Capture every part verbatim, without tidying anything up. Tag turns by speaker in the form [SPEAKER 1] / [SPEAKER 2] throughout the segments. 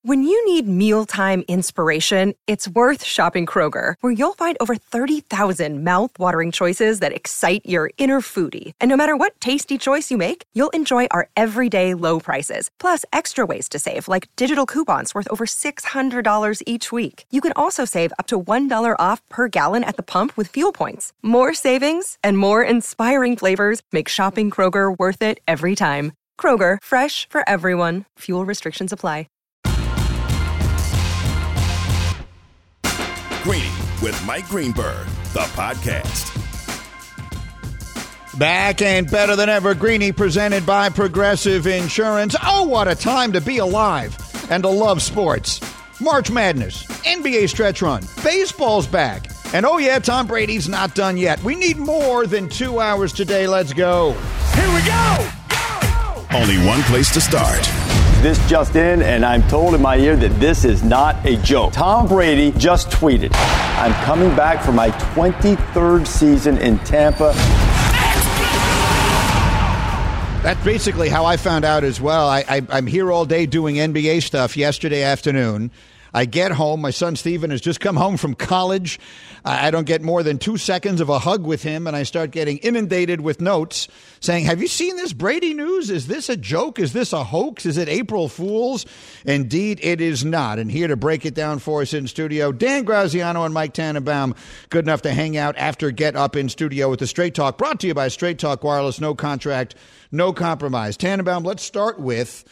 [SPEAKER 1] When you need mealtime inspiration, it's worth shopping Kroger, where you'll find over thirty thousand mouth-watering choices that excite your inner foodie. And no matter what tasty choice you make, you'll enjoy our everyday low prices, plus extra ways to save, like digital coupons worth over six hundred dollars each week. You can also save up to one dollar off per gallon at the pump with fuel points. More savings and more inspiring flavors make shopping Kroger worth it every time. Kroger, fresh for everyone. Fuel restrictions apply.
[SPEAKER 2] Greeny with Mike Greenberg, the podcast.
[SPEAKER 3] Back and better than ever, Greeny presented by Progressive Insurance. Oh, what a time to be alive and to love sports. March Madness, N B A stretch run, baseball's back. And oh yeah, Tom Brady's not done yet. We need more than two hours today. Let's go.
[SPEAKER 2] Here we go! Only one place to start.
[SPEAKER 4] This just in, and I'm told in my ear that this is not a joke. Tom Brady just tweeted, "I'm coming back for my twenty-third season in Tampa."
[SPEAKER 3] That's basically how I found out as well. I, I, I'm here all day doing N B A stuff yesterday afternoon. I get home. My son Steven has just come home from college. I don't get more than two seconds of a hug with him, and I start getting inundated with notes saying, have you seen this Brady news? Is this a joke? Is this a hoax? Is it April Fool's? Indeed, it is not. And here to break it down for us in studio, Dan Graziano and Mike Tannenbaum, good enough to hang out after Get Up in studio with the Straight Talk, brought to you by Straight Talk Wireless. No contract, no compromise. Tannenbaum, let's start with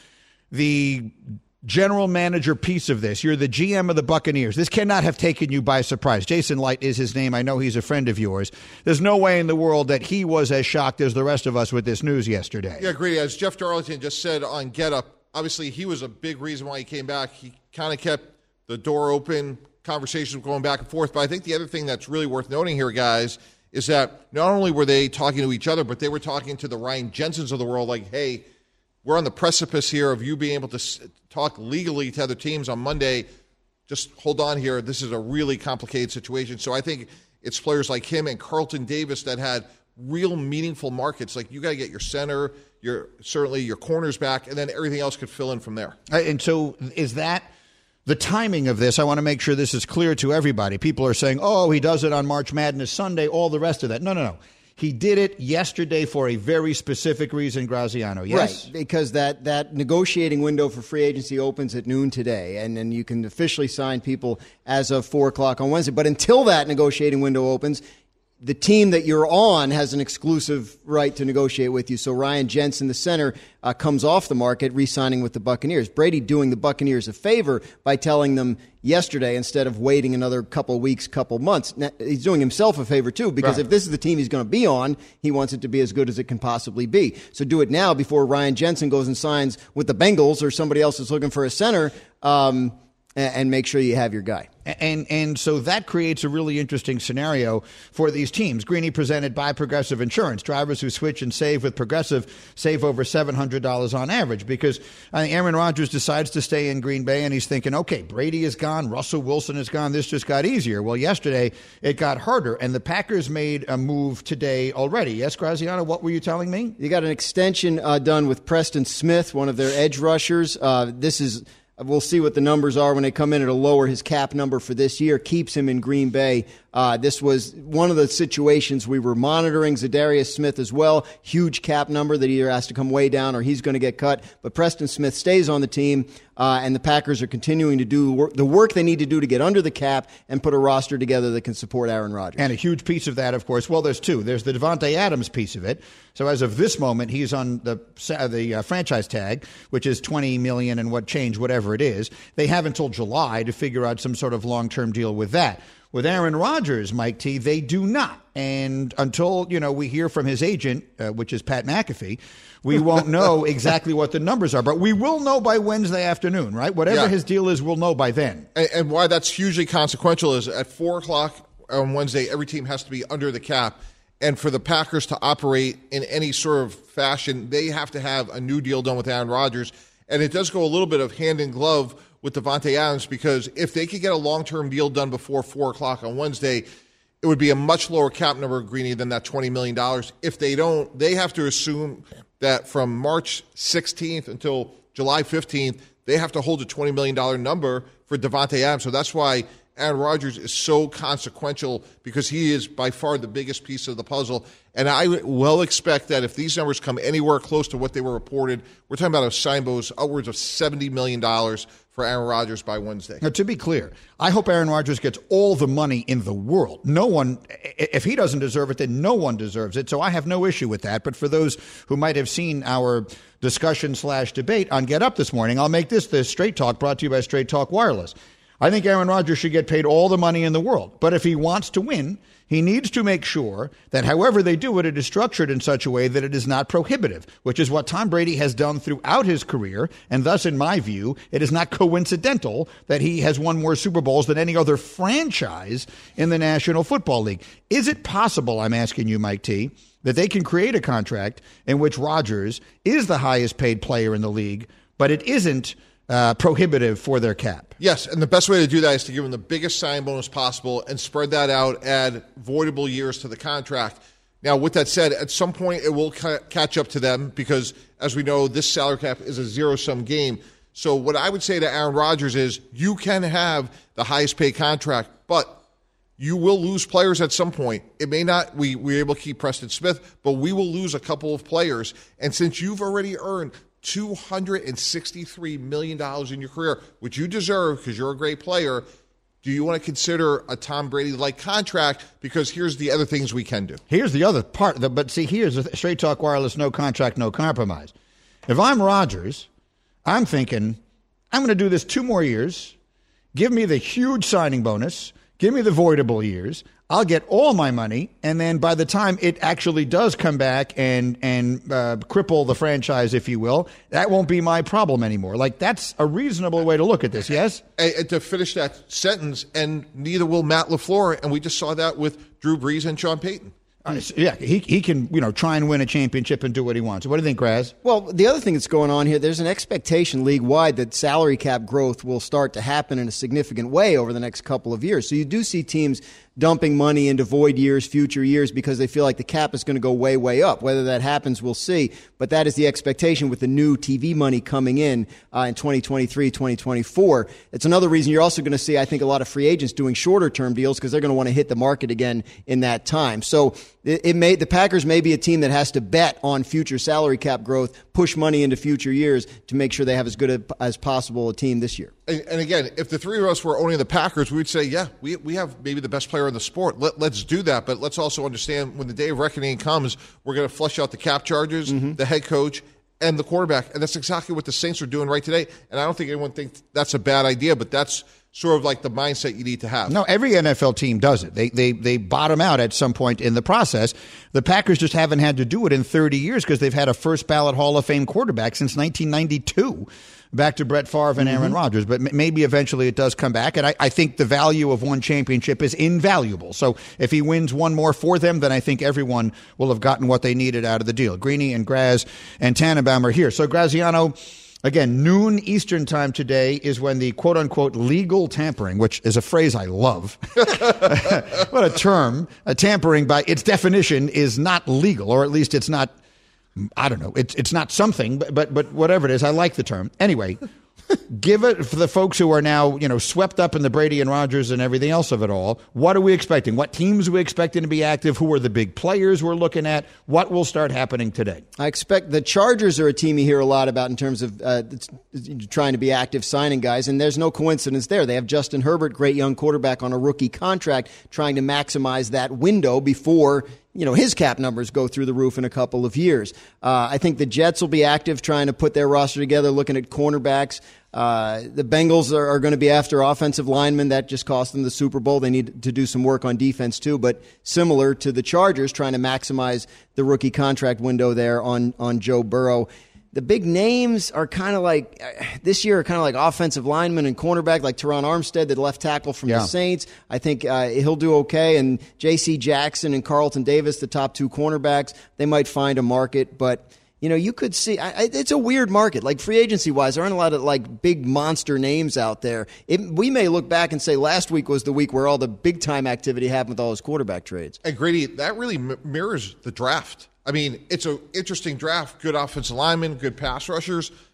[SPEAKER 3] the general manager piece of this. You're the G M of the Buccaneers. This cannot have taken you by surprise. Jason Light is his name. I know he's a friend of yours. There's no way in the world that he was as shocked as the rest of us with this news yesterday.
[SPEAKER 5] Yeah, agree. As Jeff Darlington just said on Get Up, obviously he was a big reason why he came back. He kind of kept the door open, conversations going back and forth. But I think the other thing that's really worth noting here, guys, is that not only were they talking to each other, but they were talking to the Ryan Jensens of the world like, hey, we're on the precipice here of you being able to talk legally to other teams on Monday. Just hold on here. This is a really complicated situation. So I think it's players like him and Carlton Davis that had real meaningful markets. Like, you got to get your center, your certainly your corners back, and then everything else could fill in from there.
[SPEAKER 3] And so is that the timing of this? I want to make sure this is clear to everybody. People are saying, oh, he does it on March Madness Sunday, all the rest of that. No, no, no. He did it yesterday for a very specific reason, Graziano, yes?
[SPEAKER 6] Right, because that, that negotiating window for free agency opens at noon today, and then you can officially sign people as of four o'clock on Wednesday. But until that negotiating window opens, the team that you're on has an exclusive right to negotiate with you. So Ryan Jensen, the center, uh, comes off the market, re-signing with the Buccaneers. Brady doing the Buccaneers a favor by telling them yesterday instead of waiting another couple weeks, couple months. Now, he's doing himself a favor, too, because right. if this is the team he's going to be on, he wants it to be as good as it can possibly be. So do it now before Ryan Jensen goes and signs with the Bengals or somebody else is looking for a center, um, and, and make sure you have your guy.
[SPEAKER 3] And and so that creates a really interesting scenario for these teams. Greeny presented by Progressive Insurance. Drivers who switch and save with Progressive save over seven hundred dollars on average, because I think Aaron Rodgers decides to stay in Green Bay and he's thinking, okay, Brady is gone, Russell Wilson is gone, this just got easier. Well, yesterday it got harder, and the Packers made a move today already. Yes, Graziano, what were you telling me?
[SPEAKER 6] You got an extension uh, done with Preston Smith, one of their edge rushers. Uh, this is... We'll see what the numbers are when they come in. It'll lower his cap number for this year, keeps him in Green Bay. Uh, this was one of the situations we were monitoring. Zadarius Smith as well, huge cap number that either has to come way down or he's going to get cut. But Preston Smith stays on the team, uh, and the Packers are continuing to do work, the work they need to do to get under the cap and put a roster together that can support Aaron Rodgers.
[SPEAKER 3] And a huge piece of that, of course, well, there's two. There's the Devontae Adams piece of it. So as of this moment, he's on the the uh, franchise tag, which is twenty million dollars and what change, whatever it is. They have until July to figure out some sort of long-term deal with that. With Aaron Rodgers, Mike T, they do not. And until, you know, we hear from his agent, uh, which is Pat McAfee, we won't know exactly what the numbers are. But we will know by Wednesday afternoon, right? Whatever yeah. his deal is, we'll know by then.
[SPEAKER 5] And, and why that's hugely consequential is at four o'clock on Wednesday, every team has to be under the cap. And for the Packers to operate in any sort of fashion, they have to have a new deal done with Aaron Rodgers. And it does go a little bit of hand in glove with Devontae Adams, because if they could get a long-term deal done before four o'clock on Wednesday, it would be a much lower cap number, Greeny, than that twenty million dollars. If they don't, they have to assume that from March sixteenth until July fifteenth, they have to hold a twenty million dollars number for Davante Adams. So that's why Aaron Rodgers is so consequential, because he is by far the biggest piece of the puzzle. And I well expect that if these numbers come anywhere close to what they were reported, we're talking about a sign bonus upwards of seventy million dollars for Aaron Rodgers by Wednesday.
[SPEAKER 3] Now, to be clear, I hope Aaron Rodgers gets all the money in the world. No one, if he doesn't deserve it, then no one deserves it. So I have no issue with that. But for those who might have seen our discussion slash debate on Get Up this morning, I'll make this the Straight Talk, brought to you by Straight Talk Wireless. I think Aaron Rodgers should get paid all the money in the world. But if he wants to win, he needs to make sure that however they do it, it is structured in such a way that it is not prohibitive, which is what Tom Brady has done throughout his career. And thus, in my view, it is not coincidental that he has won more Super Bowls than any other franchise in the National Football League. Is it possible, I'm asking you, Mike T., that they can create a contract in which Rodgers is the highest paid player in the league, but it isn't Uh, prohibitive for their cap?
[SPEAKER 5] Yes, and the best way to do that is to give them the biggest sign bonus possible and spread that out, add voidable years to the contract. Now, with that said, at some point it will ca- catch up to them because, as we know, this salary cap is a zero-sum game. So what I would say to Aaron Rodgers is you can have the highest paid contract, but you will lose players at some point. It may not, we, we're able to keep Preston Smith, but we will lose a couple of players. And since you've already earned two hundred sixty-three million dollars in your career, which you deserve because you're a great player, do you want to consider a Tom Brady-like contract? Because here's the other things we can do.
[SPEAKER 3] Here's the other part. But see, here's a Straight Talk Wireless, no contract, no compromise. If I'm Rodgers, I'm thinking, I'm going to do this two more years. Give me the huge signing bonus. Give me the voidable years. I'll get all my money, and then by the time it actually does come back and and uh, cripple the franchise, if you will, that won't be my problem anymore. Like, that's a reasonable way to look at this, yes?
[SPEAKER 5] And, and to finish that sentence, and neither will Matt LaFleur, and we just saw that with Drew Brees and Sean Payton.
[SPEAKER 3] Uh, yeah, he he can, you know, try and win a championship and do what he wants. What do you think, Graz?
[SPEAKER 6] Well, the other thing that's going on here, there's an expectation league-wide that salary cap growth will start to happen in a significant way over the next couple of years. So you do see teams dumping money into void years, future years, because they feel like the cap is going to go way, way up. Whether that happens, we'll see. But that is the expectation with the new T V money coming in uh, in twenty twenty-three, twenty twenty-four. It's another reason you're also going to see, I think, a lot of free agents doing shorter-term deals because they're going to want to hit the market again in that time. So it, it may the Packers may be a team that has to bet on future salary cap growth, push money into future years to make sure they have as good a, as possible a team this year.
[SPEAKER 5] And, and again, if the three of us were owning the Packers, we would say, yeah, we we have maybe the best player in the sport. Let, let's do that. But let's also understand when the day of reckoning comes, we're going to flush out the cap charges, mm-hmm. the head coach, and the quarterback. And that's exactly what the Saints are doing right today. And I don't think anyone thinks that's a bad idea, but that's sort of like the mindset you need to have.
[SPEAKER 3] No, every N F L team does it. They they they bottom out at some point in the process. The Packers just haven't had to do it in thirty years because they've had a first ballot Hall of Fame quarterback since nineteen ninety-two. Back to Brett Favre and Aaron mm-hmm. Rodgers. But m- maybe eventually it does come back. And I, I think the value of one championship is invaluable. So if he wins one more for them, then I think everyone will have gotten what they needed out of the deal. Greeny and Graz and Tannenbaum are here. So Graziano, again, noon Eastern time today is when the quote-unquote legal tampering, which is a phrase I love. What a term. A tampering, by its definition, is not legal, or at least it's not, I don't know, it's it's not something, but, but but whatever it is, I like the term. Anyway, give it for the folks who are now, you know, swept up in the Brady and Rodgers and everything else of it all. What are we expecting? What teams are we expecting to be active? Who are the big players we're looking at? What will start happening today?
[SPEAKER 6] I expect the Chargers are a team you hear a lot about in terms of uh, trying to be active, signing guys, and there's no coincidence there. They have Justin Herbert, great young quarterback, on a rookie contract, trying to maximize that window before you know, his cap numbers go through the roof in a couple of years. Uh, I think the Jets will be active trying to put their roster together, looking at cornerbacks. Uh, the Bengals are, are going to be after offensive linemen. That just cost them the Super Bowl. They need to do some work on defense too, but similar to the Chargers, trying to maximize the rookie contract window there on, on Joe Burrow. The big names are kind of like, this year, are kind of like offensive linemen and cornerback, like Teron Armstead, the left tackle from yeah. the Saints. I think uh, he'll do okay. And J C Jackson and Carlton Davis, the top two cornerbacks, they might find a market. But, you know, you could see, I, it's a weird market. Like, free agency-wise, there aren't a lot of, like, big monster names out there. It, we may look back and say last week was the week where all the big-time activity happened with all those quarterback trades.
[SPEAKER 5] And, Grady, that really m- mirrors the draft. I mean, it's an interesting draft, good offensive linemen, good pass rushers,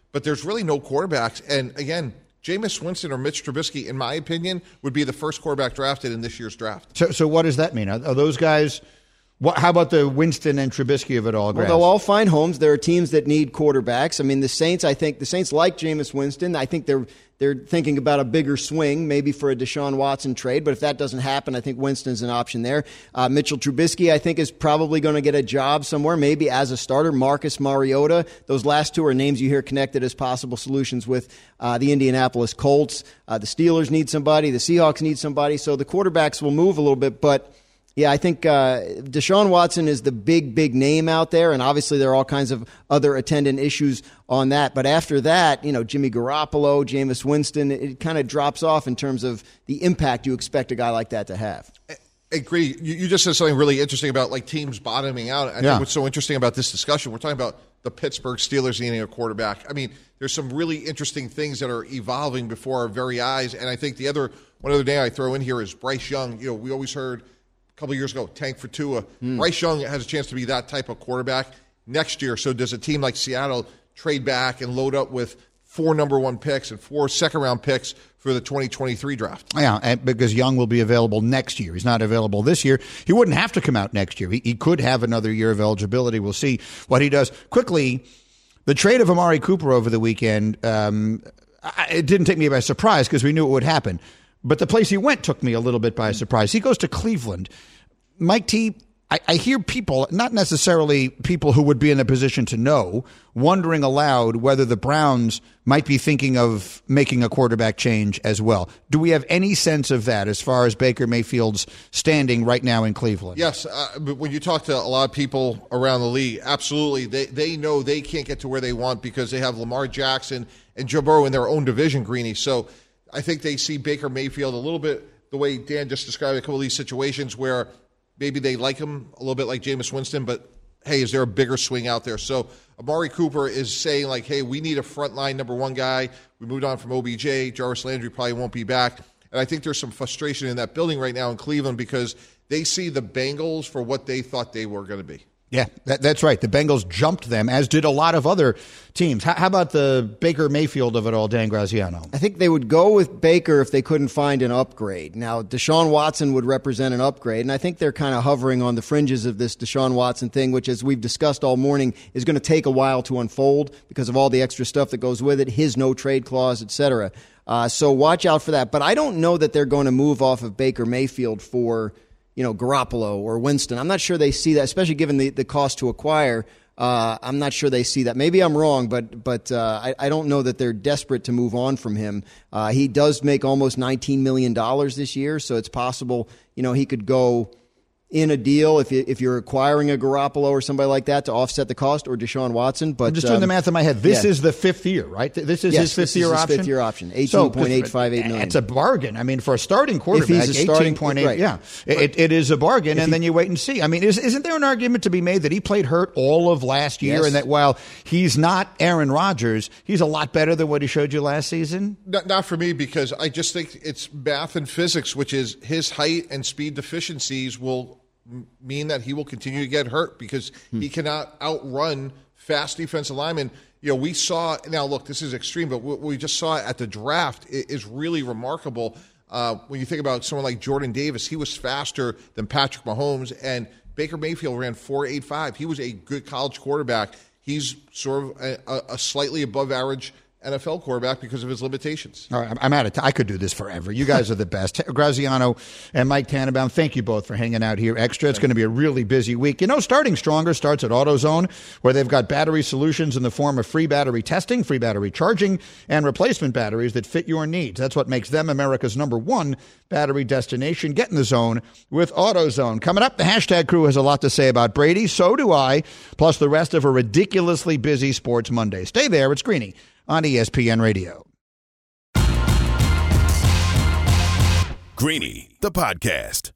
[SPEAKER 5] but there's really no quarterbacks. And again, Jameis Winston or Mitch Trubisky, in my opinion, would be the first quarterback drafted in this year's draft.
[SPEAKER 3] So, so what does that mean? Are, are those guys? What, how about the Winston and Trubisky of it all?
[SPEAKER 6] Well, they'll all find homes. There are teams that need quarterbacks. I mean, the Saints. I think the Saints like Jameis Winston. I think they're they're thinking about a bigger swing, maybe for a Deshaun Watson trade. But if that doesn't happen, I think Winston's an option there. Uh, Mitchell Trubisky, I think, is probably going to get a job somewhere, maybe as a starter. Marcus Mariota. Those last two are names you hear connected as possible solutions with uh, the Indianapolis Colts. Uh, the Steelers need somebody. The Seahawks need somebody. So the quarterbacks will move a little bit, but. Yeah, I think uh, Deshaun Watson is the big, big name out there, and obviously there are all kinds of other attendant issues on that. But after that, you know, Jimmy Garoppolo, Jameis Winston, it kind of drops off in terms of the impact you expect a guy like that to have.
[SPEAKER 5] I agree. You, you just said something really interesting about like teams bottoming out. I
[SPEAKER 3] yeah.
[SPEAKER 5] think what's so interesting about this discussion, we're talking about the Pittsburgh Steelers needing a quarterback. I mean, there's some really interesting things that are evolving before our very eyes, and I think the other one other name I throw in here is Bryce Young. You know, we always heard a couple of years ago, tank for Tua. Mm. Bryce Young has a chance to be that type of quarterback next year. So does a team like Seattle trade back and load up with four number one picks and four second-round picks for the twenty twenty-three draft?
[SPEAKER 3] Yeah, and because Young will be available next year. He's not available this year. He wouldn't have to come out next year. He, he could have another year of eligibility. We'll see what he does. Quickly, the trade of Amari Cooper over the weekend, um, I, it didn't take me by surprise because we knew it would happen. But the place he went took me a little bit by surprise. He goes to Cleveland. Mike T., I, I hear people, not necessarily people who would be in a position to know, wondering aloud whether the Browns might be thinking of making a quarterback change as well. Do we have any sense of that as far as Baker Mayfield's standing right now in Cleveland?
[SPEAKER 5] Yes, uh, but when you talk to a lot of people around the league, absolutely. They, they know they can't get to where they want because they have Lamar Jackson and Joe Burrow in their own division, Greeny. So I think they see Baker Mayfield a little bit the way Dan just described a couple of these situations where maybe they like him a little bit like Jameis Winston, but hey, is there a bigger swing out there? So Amari Cooper is saying like, hey, we need a frontline number one guy. We moved on from O B J. Jarvis Landry probably won't be back. And I think there's some frustration in that building right now in Cleveland because they see the Bengals for what they thought they were going to be.
[SPEAKER 3] Yeah, that, that's right. The Bengals jumped them, as did a lot of other teams. How, how about the Baker Mayfield of it all, Dan Graziano?
[SPEAKER 6] I think they would go with Baker if they couldn't find an upgrade. Now, Deshaun Watson would represent an upgrade, and I think they're kind of hovering on the fringes of this Deshaun Watson thing, which, as we've discussed all morning, is going to take a while to unfold because of all the extra stuff that goes with it, his no-trade clause, et cetera. Uh, so watch out for that. But I don't know that they're going to move off of Baker Mayfield for – you know, Garoppolo or Winston. I'm not sure they see that, especially given the, the cost to acquire. Uh, I'm not sure they see that. Maybe I'm wrong, but but uh, I, I don't know that they're desperate to move on from him. Uh, he does make almost nineteen million dollars this year, so it's possible, you know, he could go in a deal if, you, if you're acquiring a Garoppolo or somebody like that to offset the cost, or Deshaun Watson. But
[SPEAKER 3] I'm just doing um, the math in my head. This
[SPEAKER 6] yeah.
[SPEAKER 3] is the fifth year, right? This is
[SPEAKER 6] yes,
[SPEAKER 3] his fifth
[SPEAKER 6] this
[SPEAKER 3] year
[SPEAKER 6] is his
[SPEAKER 3] option.
[SPEAKER 6] Fifth year option. eighteen point eight five eight million.
[SPEAKER 3] It's a bargain. I mean, for a starting quarterback,
[SPEAKER 6] if he's a starting,
[SPEAKER 3] eighteen point eight.
[SPEAKER 6] Right.
[SPEAKER 3] Yeah, it, it is a bargain,
[SPEAKER 6] if
[SPEAKER 3] and
[SPEAKER 6] he,
[SPEAKER 3] then you wait and see. I mean, is, isn't there an argument to be made that he played hurt all of last year,
[SPEAKER 6] yes.
[SPEAKER 3] and that while he's not Aaron Rodgers, he's a lot better than what he showed you last season?
[SPEAKER 5] Not, not for me, because I just think it's math and physics, which is his height and speed deficiencies will mean that he will continue to get hurt because hmm. he cannot outrun fast defensive linemen. You know, we saw, now look, this is extreme, but what we just saw at the draft is really remarkable. Uh, when you think about someone like Jordan Davis, he was faster than Patrick Mahomes, and Baker Mayfield ran four eight five. He was a good college quarterback. He's sort of a, a slightly above average N F L quarterback because of his limitations.
[SPEAKER 3] All right, I'm out of time. I could do this forever. You guys are the best. Graziano and Mike Tannenbaum, thank you both for hanging out here extra. It's going to be a really busy week. You know, Starting Stronger starts at AutoZone, where they've got battery solutions in the form of free battery testing, free battery charging, and replacement batteries that fit your needs. That's what makes them America's number one battery destination. Get in the zone with AutoZone. Coming up, the hashtag crew has a lot to say about Brady. So do I, plus the rest of a ridiculously busy Sports Monday. Stay there. It's Greeny on E S P N Radio.
[SPEAKER 2] Greeny, the podcast.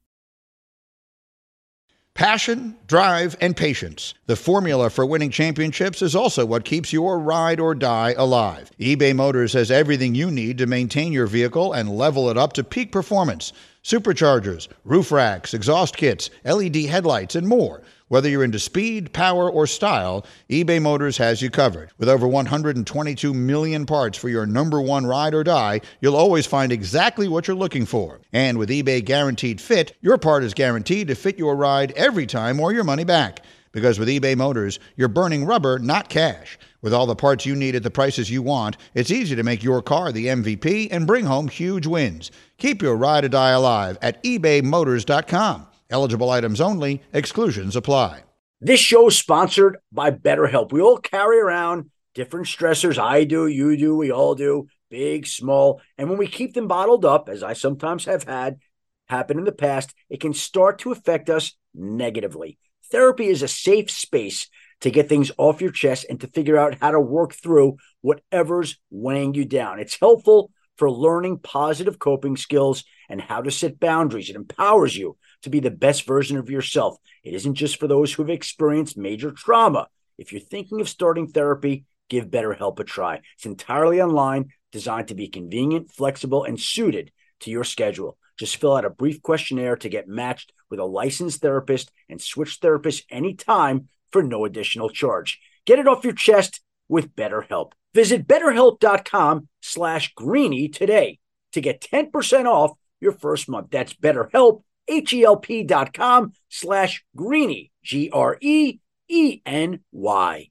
[SPEAKER 3] Passion, drive, and patience. The formula for winning championships is also what keeps your ride or die alive. eBay Motors has everything you need to maintain your vehicle and level it up to peak performance. Superchargers, roof racks, exhaust kits, L E D headlights, and more. Whether you're into speed, power, or style, eBay Motors has you covered. With over one hundred twenty-two million parts for your number one ride or die, you'll always find exactly what you're looking for. And with eBay Guaranteed Fit, your part is guaranteed to fit your ride every time or your money back. Because with eBay Motors, you're burning rubber, not cash. With all the parts you need at the prices you want, it's easy to make your car the M V P and bring home huge wins. Keep your ride or die alive at ebay motors dot com. Eligible items only. Exclusions apply.
[SPEAKER 7] This show is sponsored by BetterHelp. We all carry around different stressors. I do, you do, we all do, big, small. And when we keep them bottled up, as I sometimes have had happen in the past, it can start to affect us negatively. Therapy is a safe space to get things off your chest and to figure out how to work through whatever's weighing you down. It's helpful for learning positive coping skills and how to set boundaries. It empowers you to be the best version of yourself. It isn't just for those who've experienced major trauma. If you're thinking of starting therapy, give BetterHelp a try. It's entirely online, designed to be convenient, flexible, and suited to your schedule. Just fill out a brief questionnaire to get matched with a licensed therapist and switch therapists anytime for no additional charge. Get it off your chest with BetterHelp. Visit betterhelp.com slash greeny today to get ten percent off your first month. That's BetterHelp, H-E-L-P dot com slash greeny, G R E E N Y.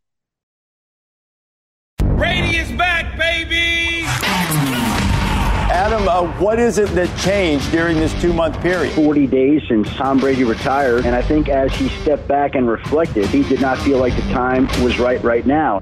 [SPEAKER 8] Brady is back, baby!
[SPEAKER 4] Adam, uh, what is it that changed during this two-month period?
[SPEAKER 7] forty days since Tom Brady retired, and I think as he stepped back and reflected, he did not feel like the time was right right now.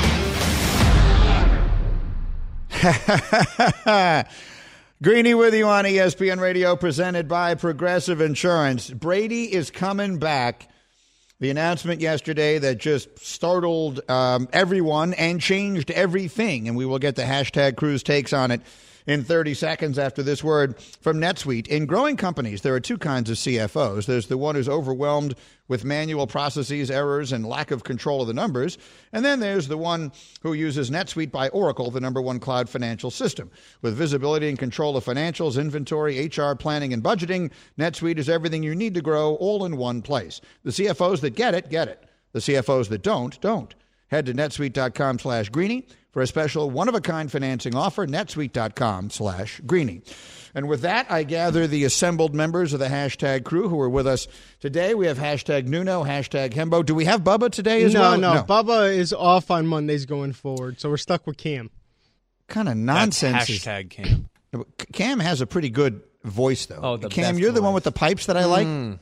[SPEAKER 3] Greeny with you on E S P N Radio, presented by Progressive Insurance. Brady is coming back. The announcement yesterday that just startled um, everyone and changed everything, and we will get the hashtag Cruise takes on it in thirty seconds after this word from NetSuite. In growing companies, there are two kinds of C F Os. There's the one who's overwhelmed with manual processes, errors, and lack of control of the numbers. And then there's the one who uses NetSuite by Oracle, the number one cloud financial system. With visibility and control of financials, inventory, H R, planning, and budgeting, NetSuite is everything you need to grow all in one place. The C F Os that get it, get it. The C F Os that don't, don't. Head to netsuite.com slash greeny for a special one-of-a-kind financing offer, netsuite.com slash greeny. And with that, I gather the assembled members of the hashtag crew who are with us today. We have hashtag Nuno, hashtag Hembo. Do we have Bubba today as
[SPEAKER 9] no,
[SPEAKER 3] well?
[SPEAKER 9] No, no. Bubba is off on Mondays going forward, so we're stuck with Cam.
[SPEAKER 3] Kind of nonsense.
[SPEAKER 10] That's hashtag Cam.
[SPEAKER 3] Cam has a pretty good voice, though.
[SPEAKER 10] Oh, the
[SPEAKER 3] Cam,
[SPEAKER 10] best
[SPEAKER 3] you're the
[SPEAKER 10] voice.
[SPEAKER 3] one with the pipes that I like?
[SPEAKER 10] Mm.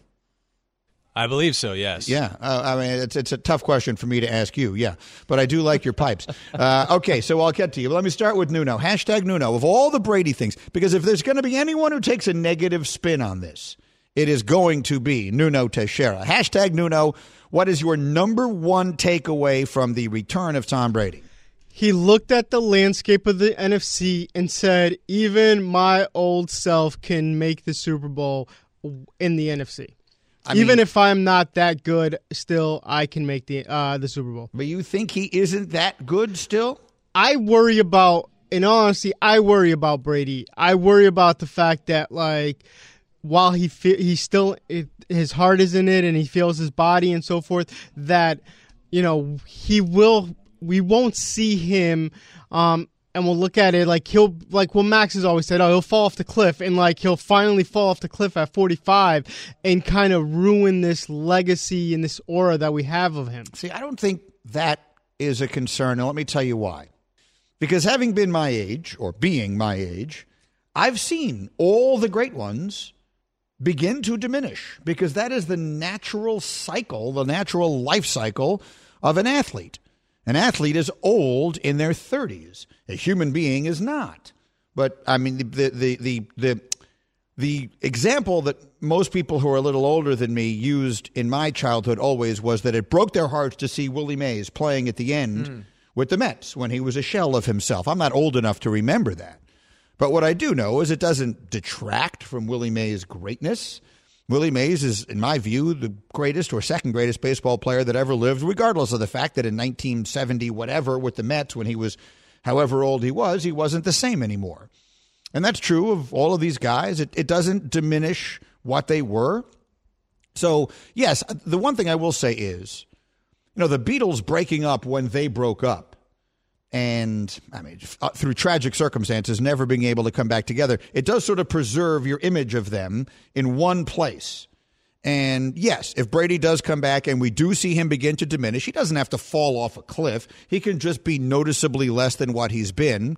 [SPEAKER 10] I believe so, yes.
[SPEAKER 3] Yeah. Uh, I mean, it's it's a tough question for me to ask you, yeah. But I do like your pipes. Uh, okay, so I'll get to you. Let me start with Nuno. Hashtag Nuno. Of all the Brady things, because if there's going to be anyone who takes a negative spin on this, it is going to be Nuno Teixeira. Hashtag Nuno. What is your number one takeaway from the return of Tom Brady?
[SPEAKER 9] He looked at the landscape of the N F C and said, even my old self can make the Super Bowl in the N F C. I Even mean, if I'm not that good, still I can make the uh, the Super Bowl.
[SPEAKER 3] But you think he isn't that good still?
[SPEAKER 9] I worry about, in all honesty, I worry about Brady. I worry about the fact that, like, while he fe- he's still it, his heart is in it and he feels his body and so forth, that, you know, he will. We won't see him. Um, And we'll look at it like he'll, like what Max has always said, oh, he'll fall off the cliff. And like he'll finally fall off the cliff at forty-five and kind of ruin this legacy and this aura that we have of him.
[SPEAKER 3] See, I don't think that is a concern. And let me tell you why. Because having been my age, or being my age, I've seen all the great ones begin to diminish. Because that is the natural cycle, the natural life cycle of an athlete. An athlete is old in their thirties. A human being is not. But, I mean, the the the the, the example that most people who are a little older than me used in my childhood always was that it broke their hearts to see Willie Mays playing at the end mm. with the Mets when he was a shell of himself. I'm not old enough to remember that. But what I do know is it doesn't detract from Willie Mays' greatness. Willie Mays is, in my view, the greatest or second greatest baseball player that ever lived, regardless of the fact that in nineteen seventy whatever with the Mets, when he was however old he was, he wasn't the same anymore. And that's true of all of these guys. It, it doesn't diminish what they were. So, yes, the one thing I will say is, you know, the Beatles breaking up when they broke up and, I mean, uh, through tragic circumstances, never being able to come back together, it does sort of preserve your image of them in one place. And, yes, if Brady does come back and we do see him begin to diminish, he doesn't have to fall off a cliff. He can just be noticeably less than what he's been.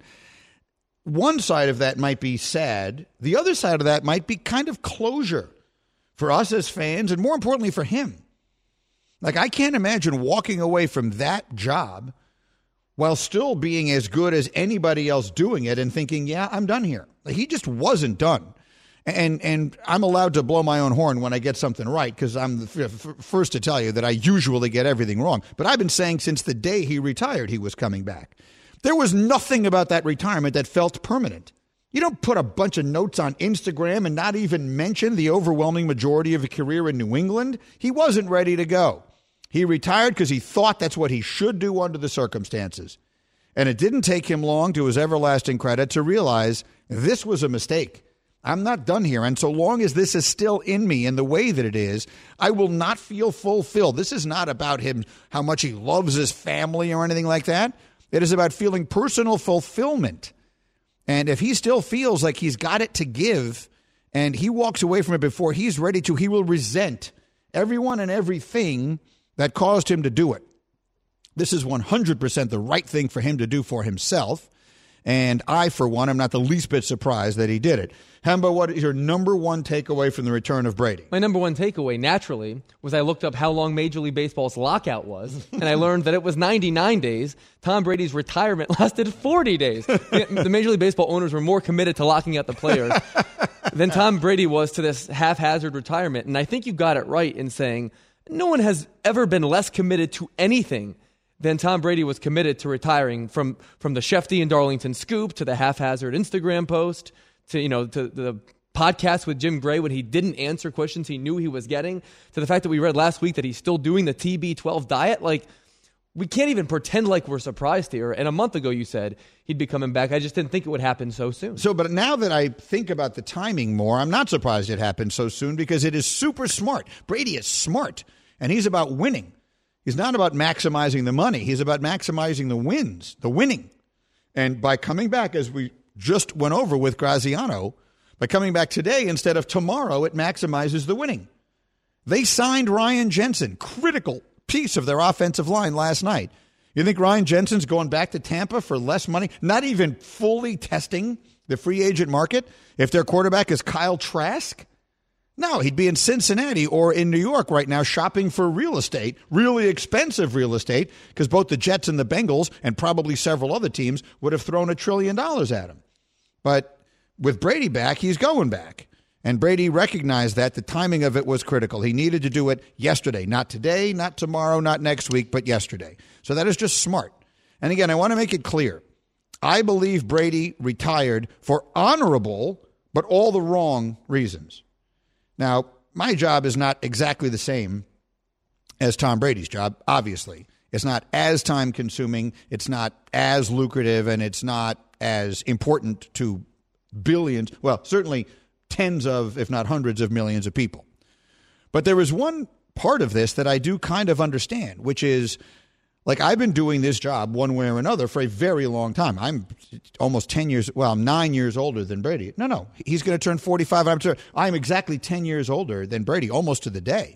[SPEAKER 3] One side of that might be sad. The other side of that might be kind of closure for us as fans, and more importantly for him. Like, I can't imagine walking away from that job while still being as good as anybody else doing it and thinking, yeah, I'm done here. Like, he just wasn't done. And and I'm allowed to blow my own horn when I get something right, because I'm the f- first to tell you that I usually get everything wrong. But I've been saying since the day he retired he was coming back. There was nothing about that retirement that felt permanent. You don't put a bunch of notes on Instagram and not even mention the overwhelming majority of a career in New England. He wasn't ready to go. He retired because he thought that's what he should do under the circumstances. And it didn't take him long, to his everlasting credit, to realize this was a mistake. I'm not done here. And so long as this is still in me in the way that it is, I will not feel fulfilled. This is not about him, how much he loves his family or anything like that. It is about feeling personal fulfillment. And if he still feels like he's got it to give and he walks away from it before he's ready to, he will resent everyone and everything that caused him to do it. This is one hundred percent the right thing for him to do for himself. And I, for one, am not the least bit surprised that he did it. Hemba, what is your number one takeaway from the return of Brady?
[SPEAKER 11] My number one takeaway, naturally, was I looked up how long Major League Baseball's lockout was, and I learned that it was ninety-nine days. Tom Brady's retirement lasted forty days. The Major League Baseball owners were more committed to locking out the players than Tom Brady was to this haphazard retirement. And I think you got it right in saying no one has ever been less committed to anything than Tom Brady was committed to retiring, from from the Shefty and Darlington scoop to the haphazard Instagram post to, you know, to the podcast with Jim Gray when he didn't answer questions he knew he was getting, to the fact that we read last week that he's still doing the T B twelve diet. Like, we can't even pretend like we're surprised here. And a month ago you said he'd be coming back. I just didn't think it would happen so soon.
[SPEAKER 3] So, but now that I think about the timing more, I'm not surprised it happened so soon, because it is super smart. Brady is smart, and he's about winning. He's not about maximizing the money. He's about maximizing the wins, the winning. And by coming back, as we just went over with Graziano, by coming back today instead of tomorrow, it maximizes the winning. They signed Ryan Jensen, critical piece of their offensive line last night. You think Ryan Jensen's going back to Tampa for less money, not even fully testing the free agent market, if their quarterback is Kyle Trask? No, he'd be in Cincinnati or in New York right now shopping for real estate, really expensive real estate, because both the Jets and the Bengals and probably several other teams would have thrown a trillion dollars at him. But with Brady back, he's going back. And Brady recognized that the timing of it was critical. He needed to do it yesterday, not today, not tomorrow, not next week, but yesterday. So that is just smart. And again, I want to make it clear. I believe Brady retired for honorable but all the wrong reasons. Now, my job is not exactly the same as Tom Brady's job, obviously. It's not as time-consuming, it's not as lucrative, and it's not as important to billions, well, certainly tens of, if not hundreds of millions of people. But there is one part of this that I do kind of understand, which is, like, I've been doing this job one way or another for a very long time. I'm almost ten years, well, I'm nine years older than Brady. No, no, he's going to turn forty-five. I'm, ter- I'm exactly ten years older than Brady, almost to the day.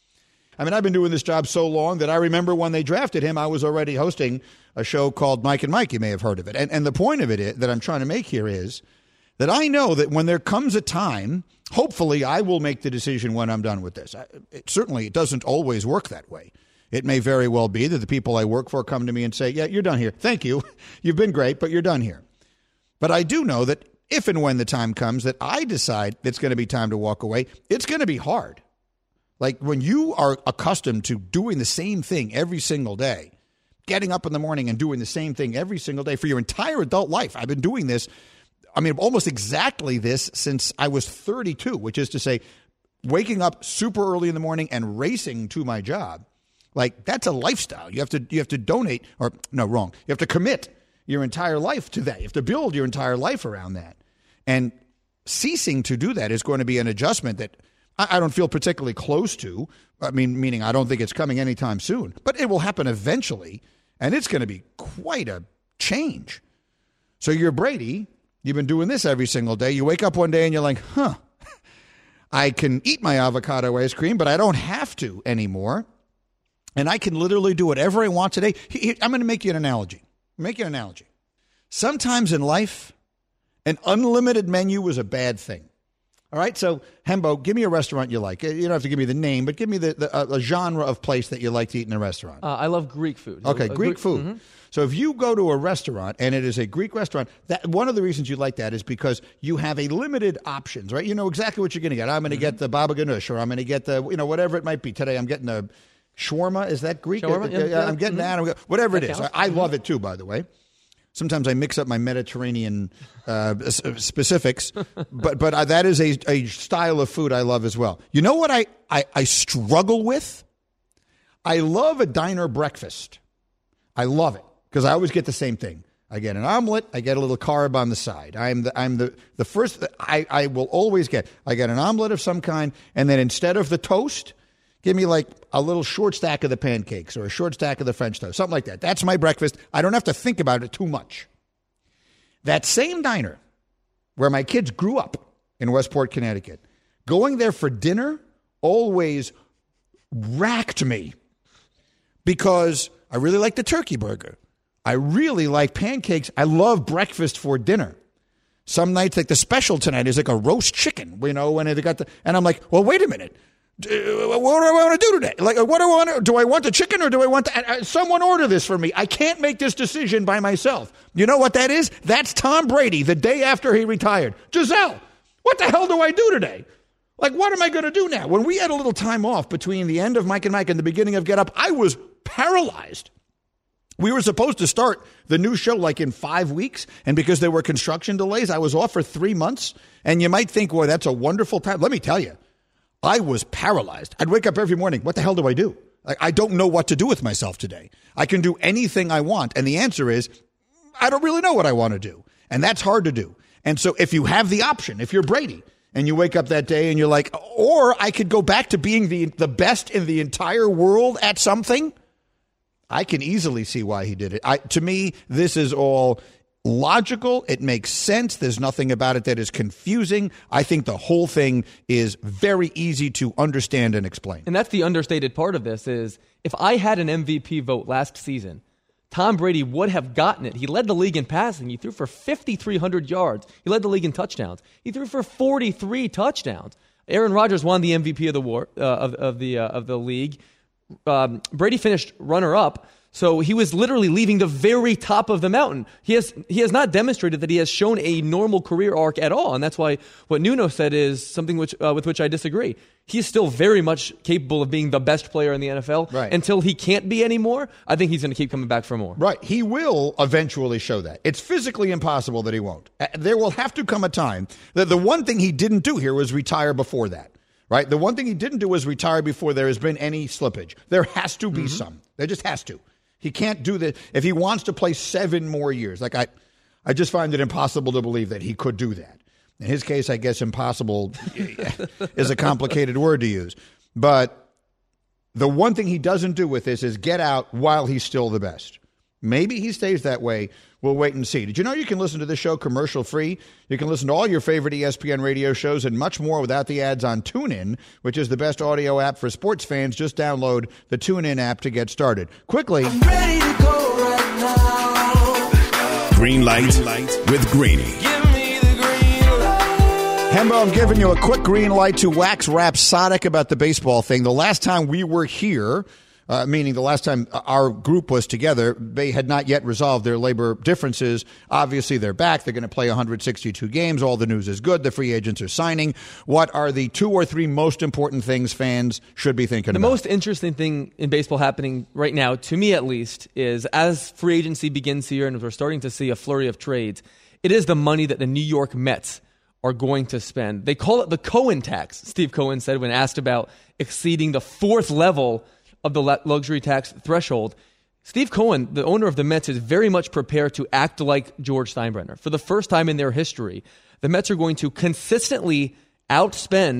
[SPEAKER 3] I mean, I've been doing this job so long that I remember when they drafted him, I was already hosting a show called Mike and Mike. You may have heard of it. And, and the point of it is, that I'm trying to make here is that I know that when there comes a time, hopefully I will make the decision when I'm done with this. I, it, certainly, it doesn't always work that way. It may very well be that the people I work for come to me and say, yeah, you're done here. Thank you. You've been great, but you're done here. But I do know that if and when the time comes that I decide it's going to be time to walk away, it's going to be hard. Like, when you are accustomed to doing the same thing every single day, getting up in the morning and doing the same thing every single day for your entire adult life. I've been doing this, I mean, almost exactly this since I was thirty-two, which is to say, waking up super early in the morning and racing to my job. Like, that's a lifestyle. You have to you have to donate, or no, wrong. You have to commit your entire life to that. You have to build your entire life around that. And ceasing to do that is going to be an adjustment that I, I don't feel particularly close to. I mean, meaning I don't think it's coming anytime soon. But it will happen eventually, and it's going to be quite a change. So you're Brady. You've been doing this every single day. You wake up one day and you're like, huh, I can eat my avocado ice cream, but I don't have to anymore. And I can literally do whatever I want today. I'm going to make you an analogy. Make you an analogy. Sometimes in life, an unlimited menu is a bad thing. All right, so Hembo, give me a restaurant you like. You don't have to give me the name, but give me the, the uh, a genre of place that you like to eat in a restaurant.
[SPEAKER 11] Uh, I love Greek food.
[SPEAKER 3] Okay,
[SPEAKER 11] a, a
[SPEAKER 3] Greek,
[SPEAKER 11] Greek
[SPEAKER 3] food. Mm-hmm. So if you go to a restaurant and it is a Greek restaurant, that one of the reasons you like that is because you have a limited options, right? You know exactly what you're going to get. I'm going to mm-hmm. get the baba ganoush, or I'm going to get the, you know, whatever it might be. Today I'm getting a shawarma. Is that Greek?
[SPEAKER 11] Shawarma, yeah,
[SPEAKER 3] yeah, I'm getting mm-hmm. that. Whatever
[SPEAKER 11] that
[SPEAKER 3] it is. I, I love it too, by the way. Sometimes I mix up my Mediterranean uh, specifics, but but I, that is a, a style of food I love as well. You know what I, I, I struggle with? I love a diner breakfast. I love it because I always get the same thing. I get an omelet. I get a little carb on the side. I'm the I'm the the first. I, I will always get. I get an omelet of some kind, and then instead of the toast, give me like a little short stack of the pancakes or a short stack of the French toast, something like that. That's my breakfast. I don't have to think about it too much. That same diner where my kids grew up in Westport, Connecticut, going there for dinner always racked me because I really like the turkey burger. I really like pancakes. I love breakfast for dinner. Some nights, like the special tonight is like a roast chicken, you know, when they got the, and I'm like, well, wait a minute. What do I want to do today? Like, what do I want to, do I want the chicken or do I want the, someone order this for me? I can't make this decision by myself. You know what that is? That's Tom Brady the day after he retired. Giselle, what the hell do I do today? Like, what am I going to do now? When we had a little time off between the end of Mike and Mike and the beginning of Get Up, I was paralyzed. We were supposed to start the new show like in five weeks. And because there were construction delays, I was off for three months. And you might think, well, that's a wonderful time. Let me tell you. I was paralyzed. I'd wake up every morning. What the hell do I do? Like, I don't know what to do with myself today. I can do anything I want. And the answer is, I don't really know what I want to do. And that's hard to do. And so if you have the option, if you're Brady and you wake up that day and you're like, or I could go back to being the, the best in the entire world at something, I can easily see why he did it. I, to me, this is all logical. It makes sense. There's nothing about it that is confusing. I think the whole thing is very easy to understand and explain.
[SPEAKER 11] And that's the understated part of this is if I had an M V P vote last season, Tom Brady would have gotten it. He led the league in passing. He threw for fifty-three hundred yards. He led the league in touchdowns. He threw for forty-three touchdowns. Aaron Rodgers won the M V P of the war uh, of, of the uh, of the league. Um, Brady finished runner-up. So he was literally leaving the very top of the mountain. He has he has not demonstrated that he has shown a normal career arc at all, and that's why what Nuno said is something which uh, with which I disagree. He's still very much capable of being the best player in the N F L.
[SPEAKER 3] Right.
[SPEAKER 11] Until he can't be anymore, I think he's going to keep coming back for more.
[SPEAKER 3] Right. He will eventually show that. It's physically impossible that he won't. There will have to come a time that the one thing he didn't do here was retire before that. Right. The one thing he didn't do was retire before there has been any slippage. There has to be mm-hmm. some. There just has to. He can't do that. If he wants to play seven more years, like I, I just find it impossible to believe that he could do that. In his case, I guess impossible is a complicated word to use. But the one thing he doesn't do with this is get out while he's still the best. Maybe he stays that way. We'll wait and see. Did you know you can listen to this show commercial free? You can listen to all your favorite E S P N radio shows and much more without the ads on TuneIn, which is the best audio app for sports fans. Just download the TuneIn app to get started. Quickly.
[SPEAKER 12] I'm ready to go right now.
[SPEAKER 2] Green light with Greeny.
[SPEAKER 12] Give me the green light.
[SPEAKER 3] Hembo, I'm giving you a quick green light to wax rhapsodic about the baseball thing. The last time we were here, Uh, meaning the last time our group was together, they had not yet resolved their labor differences. Obviously, they're back. They're going to play one hundred sixty-two games. All the news is good. The free agents are signing. What are the two or three most important things fans should be thinking
[SPEAKER 11] the
[SPEAKER 3] about?
[SPEAKER 11] The most interesting thing in baseball happening right now, to me at least, is as free agency begins here and we're starting to see a flurry of trades, it is the money that the New York Mets are going to spend. They call it the Cohen tax, Steve Cohen said when asked about exceeding the fourth level of the luxury tax threshold. Steve Cohen, the owner of the Mets, is very much prepared to act like George Steinbrenner. For the first time in their history, the Mets are going to consistently outspend the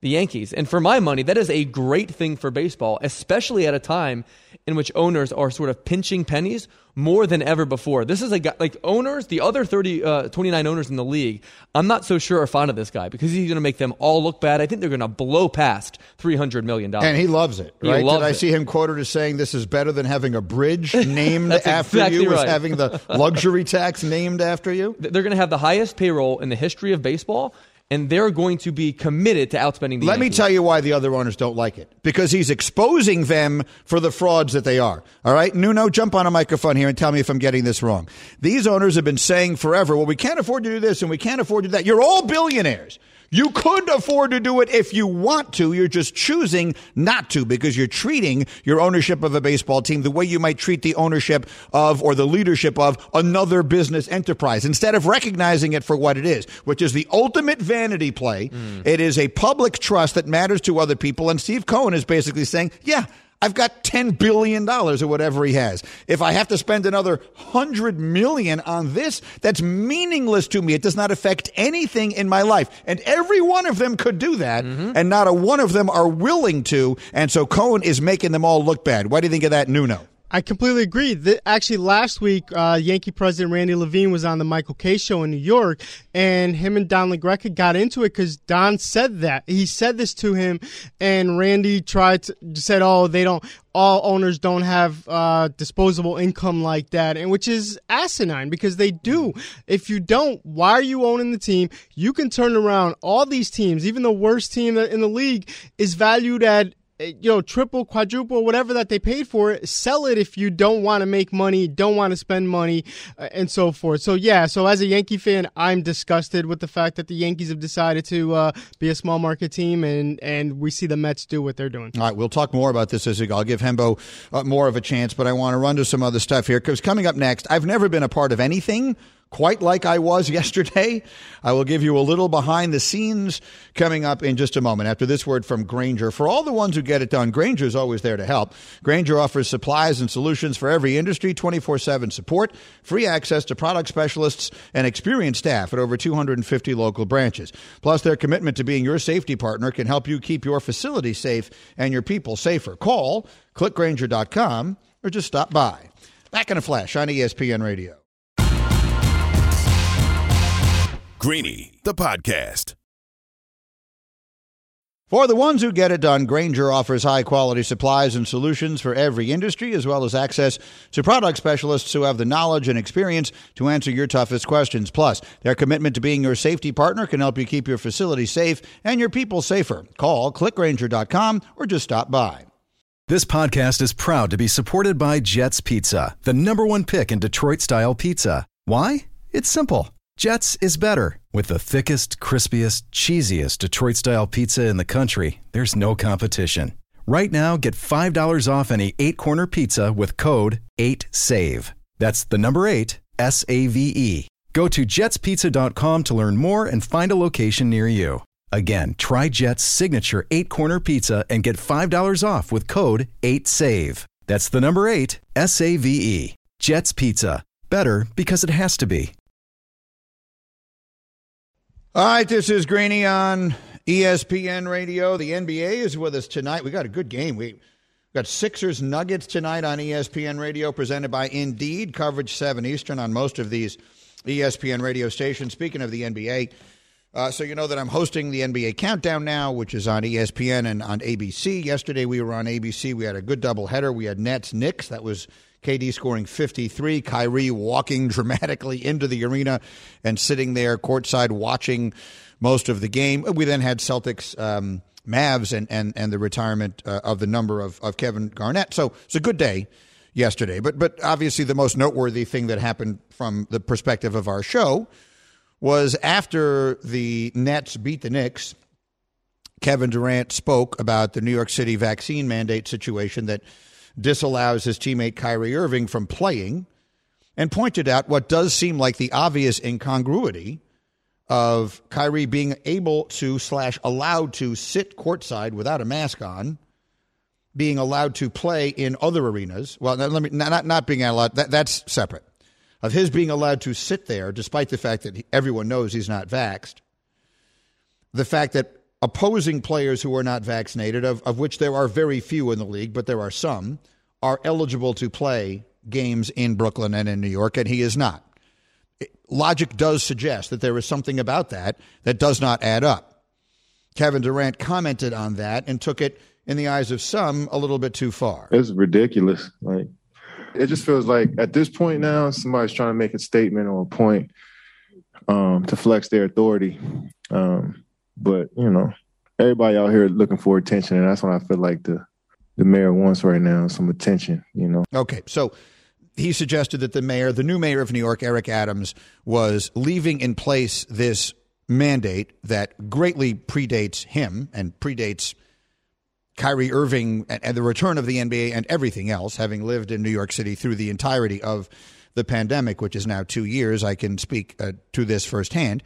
[SPEAKER 11] the Yankees. And for my money, that is a great thing for baseball, especially at a time in which owners are sort of pinching pennies more than ever before. This is a guy, like owners, the other thirty, uh, twenty-nine owners in the league, I'm not so sure are fond of this guy because he's going to make them all look bad. I think they're going to blow past three hundred million dollars.
[SPEAKER 3] And he loves it, right?
[SPEAKER 11] Loves
[SPEAKER 3] Did I
[SPEAKER 11] it.
[SPEAKER 3] see him quoted as saying this is better than having a bridge named after
[SPEAKER 11] exactly
[SPEAKER 3] you,
[SPEAKER 11] right.
[SPEAKER 3] as having the luxury tax named after you?
[SPEAKER 11] They're going to have the highest payroll in the history of baseball, and they're going to be committed to outspending the
[SPEAKER 3] Let
[SPEAKER 11] Yankees.
[SPEAKER 3] me tell you why the other owners don't like it. Because he's exposing them for the frauds that they are. All right? Nuno, jump on a microphone here and tell me if I'm getting this wrong. These owners have been saying forever, well, we can't afford to do this and we can't afford to do that. You're all billionaires. You could afford to do it if you want to. You're just choosing not to because you're treating your ownership of a baseball team the way you might treat the ownership of or the leadership of another business enterprise instead of recognizing it for what it is, which is the ultimate vanity play. Mm. It is a public trust that matters to other people. And Steve Cohen is basically saying, yeah, I've got ten billion dollars or whatever he has. If I have to spend another one hundred million dollars on this, that's meaningless to me. It does not affect anything in my life. And every one of them could do that, mm-hmm. and not a one of them are willing to. And so Cohen is making them all look bad. What do you think of that, Nuno?
[SPEAKER 9] I completely agree. The, actually, last week, uh, Yankee president Randy Levine was on the Michael Kay show in New York, and him and Don LaGreca got into it because Don said that. He said this to him, and Randy tried to said, "Oh, they don't. All owners don't have uh, disposable income like that," and which is asinine because they do. If you don't, why are you owning the team? You can turn around all these teams. Even the worst team in the league is valued at, you know, triple, quadruple, whatever that they paid for it. Sell it if you don't want to make money, don't want to spend money, uh, and so forth. So, yeah, so as a Yankee fan, I'm disgusted with the fact that the Yankees have decided to uh, be a small market team, and, and we see the Mets do what they're doing.
[SPEAKER 3] All right, we'll talk more about this as we go. I'll give Hembo uh, more of a chance, but I want to run to some other stuff here because coming up next, I've never been a part of anything quite like I was yesterday. I will give you a little behind the scenes coming up in just a moment after this word from Grainger. For all the ones who get it done, Grainger is always there to help. Grainger offers supplies and solutions for every industry, twenty-four seven support, free access to product specialists, and experienced staff at over two hundred fifty local branches. Plus, their commitment to being your safety partner can help you keep your facility safe and your people safer. Call, click Grainger dot com, or just stop by. Back in a flash on E S P N Radio.
[SPEAKER 2] Greeny, the podcast.
[SPEAKER 3] For the ones who get it done, Grainger offers high-quality supplies and solutions for every industry, as well as access to product specialists who have the knowledge and experience to answer your toughest questions. Plus, their commitment to being your safety partner can help you keep your facility safe and your people safer. Call, click Grainger dot com, or just stop by.
[SPEAKER 13] This podcast is proud to be supported by Jets Pizza, the number one pick in Detroit-style pizza. Why? It's simple. Jets is better. With the thickest, crispiest, cheesiest Detroit-style pizza in the country, there's no competition. Right now, get five dollars off any eight-corner pizza with code eight save. That's the number eight, S A V E. Go to jets pizza dot com to learn more and find a location near you. Again, try Jet's signature eight-corner pizza and get five dollars off with code eight save. That's the number eight, S A V E. Jet's Pizza. Better because it has to be.
[SPEAKER 3] All right, this is Greeny on E S P N Radio. The N B A is with us tonight. We got a good game. We got Sixers Nuggets tonight on E S P N Radio, presented by Indeed. Coverage seven Eastern on most of these E S P N radio stations. Speaking of the N B A, uh, so you know that I'm hosting the N B A Countdown now, which is on E S P N and on A B C. Yesterday we were on A B C. We had a good doubleheader. We had Nets Knicks. That was K D scoring fifty-three, Kyrie walking dramatically into the arena and sitting there courtside watching most of the game. We then had Celtics um, Mavs and, and, and the retirement uh, of the number of, of Kevin Garnett. So it's a good day yesterday. But, but obviously the most noteworthy thing that happened from the perspective of our show was after the Nets beat the Knicks, Kevin Durant spoke about the New York City vaccine mandate situation that disallows his teammate Kyrie Irving from playing, and pointed out what does seem like the obvious incongruity of Kyrie being able to slash allowed to sit courtside without a mask on, being allowed to play in other arenas. Well, let me not not being allowed. That, that's separate. Of his being allowed to sit there, despite the fact that he, everyone knows he's not vaxxed. The fact that opposing players who are not vaccinated, of, of which there are very few in the league, but there are some, are eligible to play games in Brooklyn and in New York, and he is not. Logic does suggest that there is something about that that does not add up. Kevin Durant commented on that and took it, in the eyes of some, a little bit too far.
[SPEAKER 14] It's ridiculous. Like, it just feels like at this point now, somebody's trying to make a statement or a point um, to flex their authority. Um, but, you know, everybody out here looking for attention, and that's what I feel like the, the mayor wants right now, some attention, you know.
[SPEAKER 3] Okay, so he suggested that the mayor, the new mayor of New York, Eric Adams, was leaving in place this mandate that greatly predates him and predates Kyrie Irving and, and the return of the N B A and everything else, having lived in New York City through the entirety of the pandemic, which is now two years. I can speak uh, to this firsthand.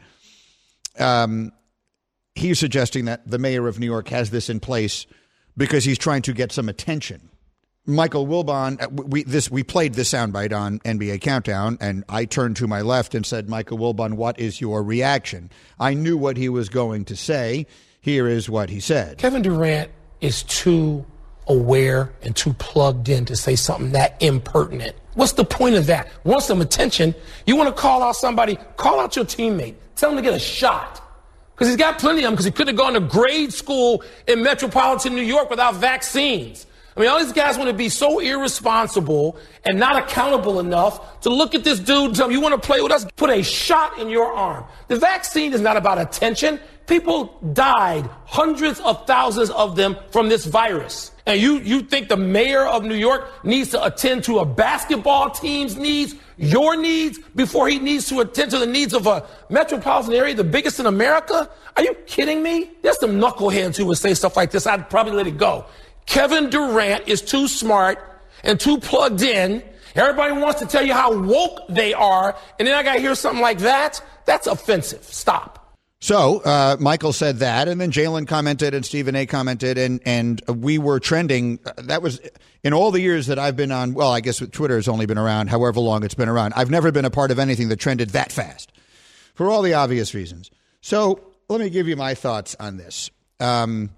[SPEAKER 3] Um, he's suggesting that the mayor of New York has this in place because he's trying to get some attention. Michael Wilbon, we this we played this soundbite on N B A Countdown, and I turned to my left and said, Michael Wilbon, what is your reaction? I knew what he was going to say. Here is what he said.
[SPEAKER 15] Kevin Durant is too aware and too plugged in to say something that impertinent. What's the point of that? Want some attention? You want to call out somebody, call out your teammate. Tell him to get a shot. Because he's got plenty of them, because he could have gone to grade school in metropolitan New York without vaccines. I mean, all these guys want to be so irresponsible and not accountable enough to look at this dude and tell him, you want to play with us? Put a shot in your arm. The vaccine is not about attention. People died, hundreds of thousands of them, from this virus. And you, you think the mayor of New York needs to attend to a basketball team's needs, your needs, before he needs to attend to the needs of a metropolitan area, the biggest in America? Are you kidding me? There's some knuckleheads who would say stuff like this. I'd probably let it go. Kevin Durant is too smart and too plugged in. Everybody wants to tell you how woke they are, and then I got to hear something like that? That's offensive. Stop.
[SPEAKER 3] So uh, Michael said that, and then Jalen commented, and Stephen A. commented, and and we were trending. That was in all the years that I've been on. Well, I guess Twitter has only been around however long it's been around. I've never been a part of anything that trended that fast, for all the obvious reasons. So let me give you my thoughts on this. Um,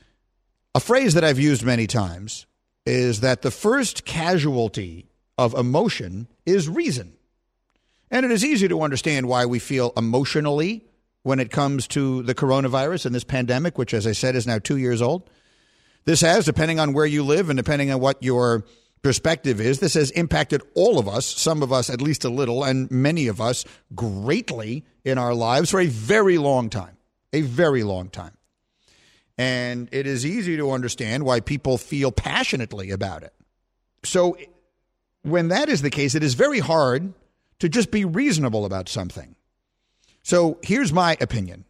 [SPEAKER 3] a phrase that I've used many times is that the first casualty of emotion is reason, and it is easy to understand why we feel emotionally when it comes to the coronavirus and this pandemic, which, as I said, is now two years old. This has, depending on where you live and depending on what your perspective is, this has impacted all of us, some of us at least a little, and many of us greatly in our lives for a very long time, a very long time. And it is easy to understand why people feel passionately about it. So when that is the case, it is very hard to just be reasonable about something. So here's my opinion.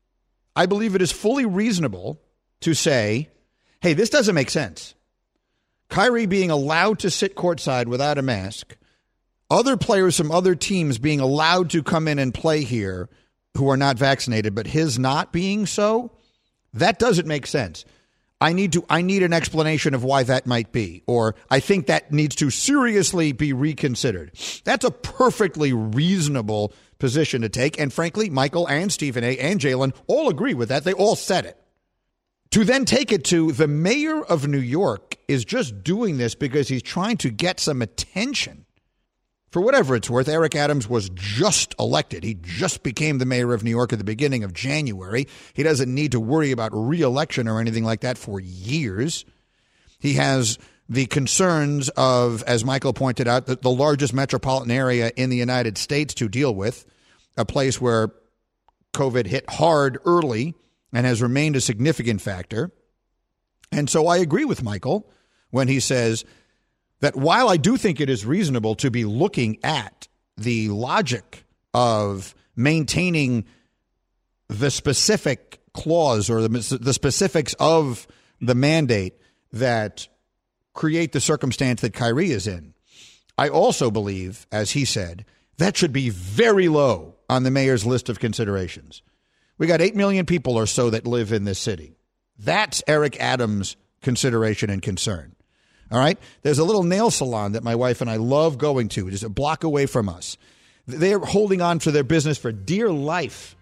[SPEAKER 3] I believe it is fully reasonable to say, hey, this doesn't make sense. Kyrie being allowed to sit courtside without a mask, other players from other teams being allowed to come in and play here who are not vaccinated, but his not being so, that doesn't make sense. I need to I need an explanation of why that might be, or I think that needs to seriously be reconsidered. That's a perfectly reasonable position to take, and frankly, Michael and Stephen A. and Jalen all agree with that. They all said it. To then take it to the mayor of New York is just doing this because he's trying to get some attention. For whatever it's worth, Eric Adams was just elected. He just became the mayor of New York at the beginning of January. He doesn't need to worry about re-election or anything like that for years. He has the concerns of, as Michael pointed out, the, the largest metropolitan area in the United States to deal with, a place where COVID hit hard early and has remained a significant factor. And so I agree with Michael when he says that while I do think it is reasonable to be looking at the logic of maintaining the specific clause or the, the specifics of the mandate that create the circumstance that Kyrie is in, I also believe, as he said, that should be very low on the mayor's list of considerations. We got eight million people or so that live in this city. That's Eric Adams' consideration and concern. All right? There's a little nail salon that my wife and I love going to, just a block away from us. They're holding on to their business for dear life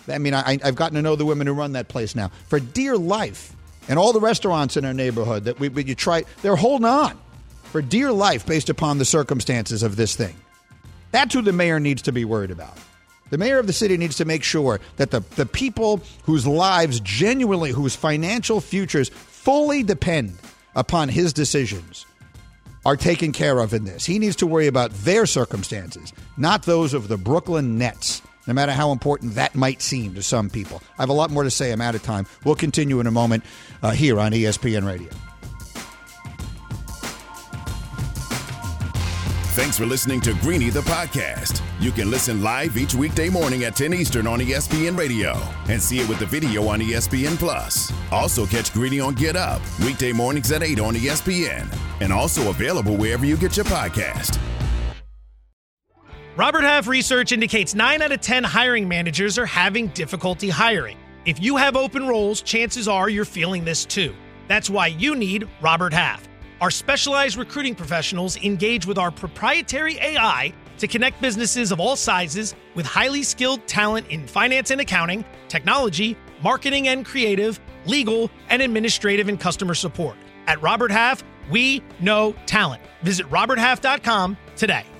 [SPEAKER 3] I mean, I, I've gotten to know the women who run that place now. For dear life, and all the restaurants in our neighborhood that we, we you try, they're holding on for dear life based upon the circumstances of this thing. That's who the mayor needs to be worried about. The mayor of the city needs to make sure that the, the people whose lives genuinely, whose financial futures fully depend upon his decisions are taken care of in this. He needs to worry about their circumstances, not those of the Brooklyn Nets, no matter how important that might seem to some people. I have a lot more to say. I'm out of time. We'll continue in a moment uh, here on E S P N Radio.
[SPEAKER 2] Thanks for listening to Greeny the podcast. You can listen live each weekday morning at ten Eastern on E S P N Radio and see it with the video on E S P N Plus. Also catch Greeny on Get Up weekday mornings at eight on E S P N and also available wherever you get your podcast.
[SPEAKER 16] Robert Half research indicates nine out of ten hiring managers are having difficulty hiring. If you have open roles, chances are you're feeling this too. That's why you need Robert Half. Our specialized recruiting professionals engage with our proprietary A I to connect businesses of all sizes with highly skilled talent in finance and accounting, technology, marketing and creative, legal, and administrative and customer support. At Robert Half, we know talent. Visit robert half dot com today.